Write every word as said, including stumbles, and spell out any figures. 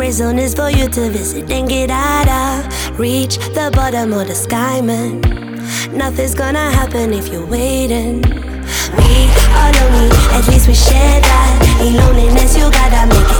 Gray zone is for you to visit and get out of. Reach the bottom of the sky, man. Nothing's gonna happen if you're waiting. We are lonely, at least we share that. In loneliness you gotta make it